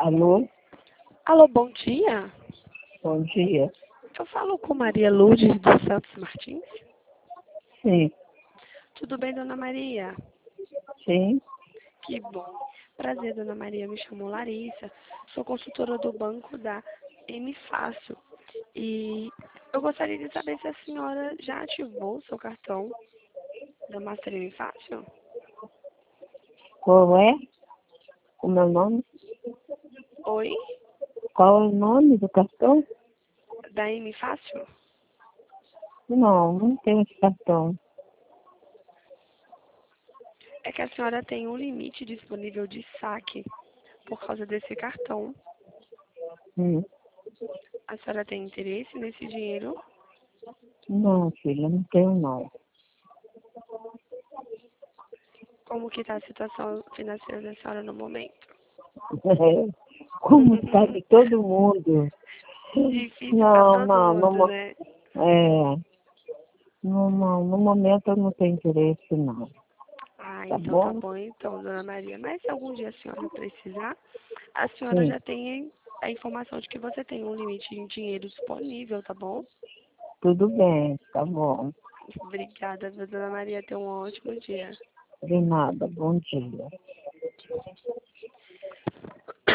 Alô? Alô, bom dia. Bom dia. Eu falo com Maria Lourdes dos Santos Martins. Sim, Tudo bem, dona Maria? sim. Que bom. Prazer, dona Maria. Me chamo Larissa. Sou consultora do banco da M Fácil. E eu gostaria de saber se a senhora já ativou o seu cartão da Master M Fácil. Qual é o meu nome? Oi? Qual é o nome do cartão? Da M Fácil? Não, não tenho esse cartão. É que a senhora tem um limite disponível de saque por causa desse cartão. Hum. A senhora tem interesse nesse dinheiro? Não, filha, não tenho não. Como que está a situação financeira da senhora no momento? Como está de todo mundo? Difícil para Não, todo não, mundo, né? no momento eu não tenho interesse não. Ah, Tá então tá bom? bom então, dona Maria. Mas se algum dia a senhora precisar, a senhora Sim, já tem a informação de que você tem um limite em dinheiro disponível, tá bom? tudo bem, tá bom. Obrigada, dona Maria. Tenha um ótimo dia. De nada, bom dia.